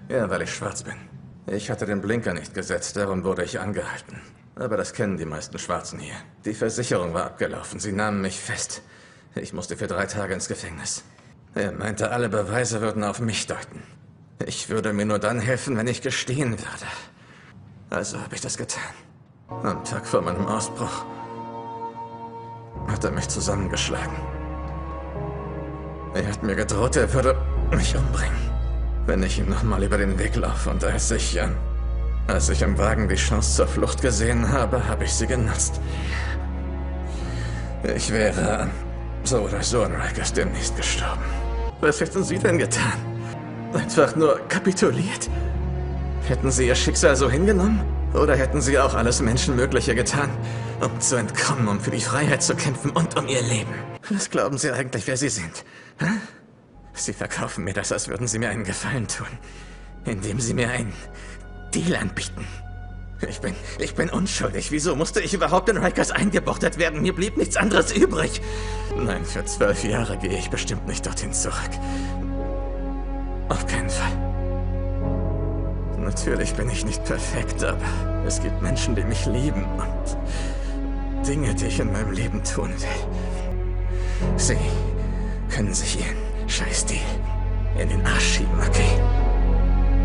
Ja, weil ich schwarz bin. Ich hatte den Blinker nicht gesetzt, darum wurde ich angehalten. Aber das kennen die meisten Schwarzen hier. Die Versicherung war abgelaufen, sie nahmen mich fest. Ich musste für 3 Tage ins Gefängnis. Er meinte, alle Beweise würden auf mich deuten. Ich würde mir nur dann helfen, wenn ich gestehen würde. Also habe ich das getan. Am Tag vor meinem Ausbruch hat er mich zusammengeschlagen. Er hat mir gedroht, er würde mich umbringen, wenn ich ihm nochmal über den Weg laufe. Und als ich im Wagen die Chance zur Flucht gesehen habe, habe ich sie genutzt. Ich wäre so oder so in Rikers demnächst gestorben. Was hätten Sie denn getan? Einfach nur kapituliert? Hätten Sie Ihr Schicksal so hingenommen? Oder hätten Sie auch alles Menschenmögliche getan, um zu entkommen, um für die Freiheit zu kämpfen und um Ihr Leben? Was glauben Sie eigentlich, wer Sie sind? Hä? Sie verkaufen mir das, als würden Sie mir einen Gefallen tun, indem Sie mir einen Deal anbieten. Ich bin unschuldig. Wieso musste ich überhaupt in Rikers eingebuchtet werden? Mir blieb nichts anderes übrig. Nein, für 12 Jahre gehe ich bestimmt nicht dorthin zurück. Auf keinen Fall. Natürlich bin ich nicht perfekt, aber es gibt Menschen, die mich lieben und Dinge, die ich in meinem Leben tun will. Sie können sich ihren Scheißdeal in den Arsch schieben, okay?